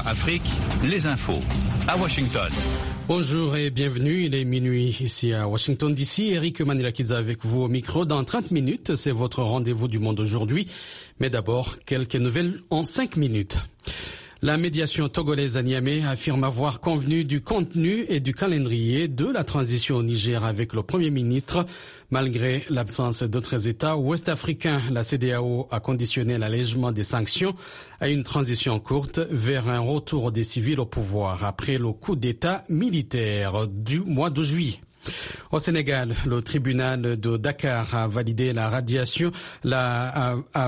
VOA Afrique, les infos à Washington. Bonjour et bienvenue, il est minuit ici à Washington DC. Eric Manilakiza avec vous au micro. Dans 30 minutes, c'est votre rendez-vous du monde aujourd'hui. Mais d'abord, quelques nouvelles en 5 minutes. La médiation togolaise à Niamey affirme avoir convenu du contenu et du calendrier de la transition au Niger avec le Premier ministre. Malgré l'absence d'autres États ouest-africains, la CEDEAO a conditionné l'allègement des sanctions à une transition courte vers un retour des civils au pouvoir après le coup d'État militaire du mois de juillet. Au Sénégal, le tribunal de Dakar a validé la radiation, a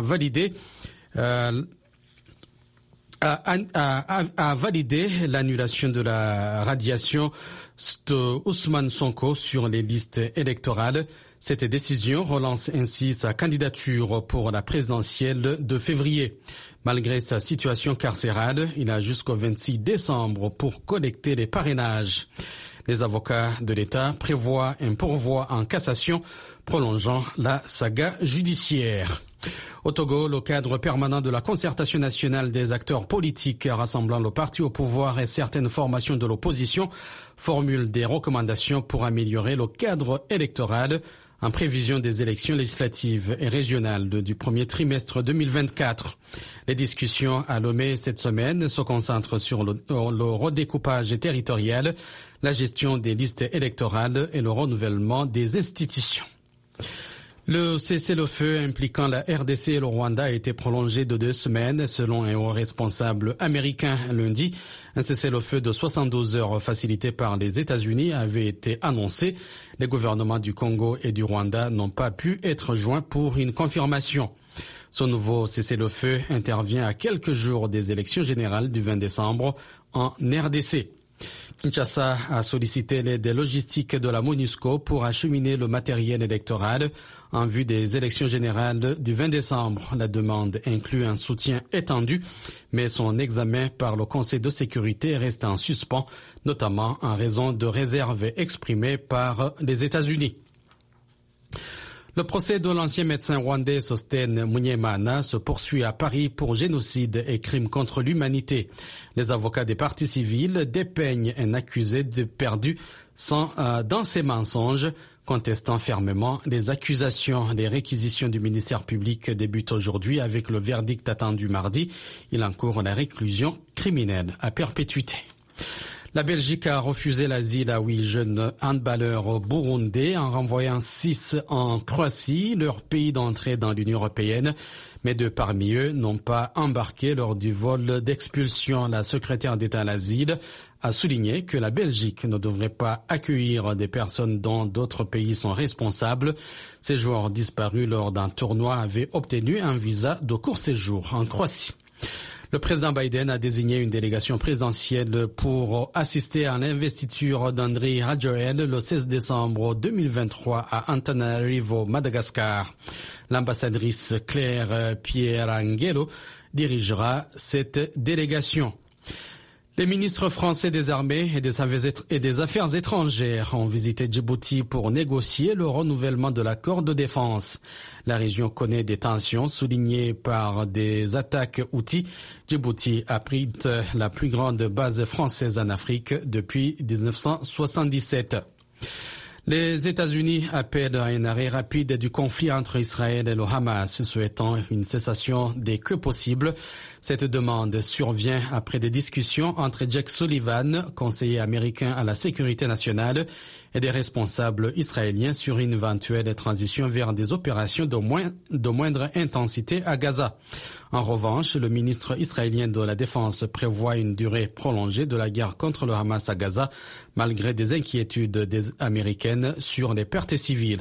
validé l'annulation de la radiation de Ousmane Sonko sur les listes électorales. Cette décision relance ainsi sa candidature pour la présidentielle de février. Malgré sa situation carcérale, il a jusqu'au 26 décembre pour collecter les parrainages. Les avocats de l'État prévoient un pourvoi en cassation prolongeant la saga judiciaire. Au Togo, le cadre permanent de la concertation nationale des acteurs politiques rassemblant le parti au pouvoir et certaines formations de l'opposition formule des recommandations pour améliorer le cadre électoral en prévision des élections législatives et régionales du premier trimestre 2024. Les discussions à Lomé cette semaine se concentrent sur le redécoupage territorial, la gestion des listes électorales et le renouvellement des institutions. Le cessez-le-feu impliquant la RDC et le Rwanda a été prolongé de 2 semaines selon un haut responsable américain lundi. Un cessez-le-feu de 72 heures facilité par les États-Unis avait été annoncé. Les gouvernements du Congo et du Rwanda n'ont pas pu être joints pour une confirmation. Ce nouveau cessez-le-feu intervient à quelques jours des élections générales du 20 décembre en RDC. Kinshasa a sollicité l'aide logistique de la MONUSCO pour acheminer le matériel électoral en vue des élections générales du 20 décembre. La demande inclut un soutien étendu, mais son examen par le Conseil de sécurité reste en suspens, notamment en raison de réserves exprimées par les États-Unis. Le procès de l'ancien médecin rwandais Sostène Munyemana se poursuit à Paris pour génocide et crimes contre l'humanité. Les avocats des parties civiles dépeignent un accusé de perdu dans ses mensonges, contestant fermement les accusations. Les réquisitions du ministère public débutent aujourd'hui avec le verdict attendu mardi. Il encourt la réclusion criminelle à perpétuité. La Belgique a refusé l'asile à 8 jeunes handballeurs burundais en renvoyant 6 en Croatie, leur pays d'entrée dans l'Union européenne. Mais 2 parmi eux n'ont pas embarqué lors du vol d'expulsion. La secrétaire d'État à l'asile a souligné que la Belgique ne devrait pas accueillir des personnes dont d'autres pays sont responsables. Ces joueurs disparus lors d'un tournoi avaient obtenu un visa de court séjour en Croatie. Le président Biden a désigné une délégation présidentielle pour assister à l'investiture d'Andry Rajoelina le 16 décembre 2023 à Antananarivo, Madagascar. L'ambassadrice Claire Pierangelo dirigera cette délégation. Les ministres français des armées et des affaires étrangères ont visité Djibouti pour négocier le renouvellement de l'accord de défense. La région connaît des tensions soulignées par des attaques Houthis. Djibouti abrite la plus grande base française en Afrique depuis 1977. Les États-Unis appellent à un arrêt rapide du conflit entre Israël et le Hamas, souhaitant une cessation dès que possible. Cette demande survient après des discussions entre Jake Sullivan, conseiller américain à la sécurité nationale, et des responsables israéliens sur une éventuelle transition vers des opérations de moindre intensité à Gaza. En revanche, le ministre israélien de la Défense prévoit une durée prolongée de la guerre contre le Hamas à Gaza, malgré des inquiétudes américaines sur les pertes civiles.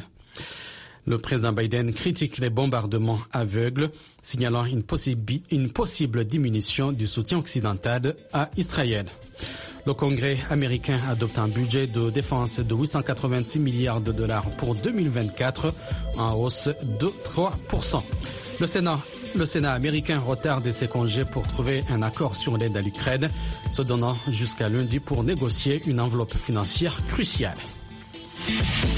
Le président Biden critique les bombardements aveugles, signalant une possible diminution du soutien occidental à Israël. Le Congrès américain adopte un budget de défense de 886 milliards de dollars pour 2024, en hausse de 3%. Le Sénat américain retarde ses congés pour trouver un accord sur l'aide à l'Ukraine, se donnant jusqu'à lundi pour négocier une enveloppe financière cruciale.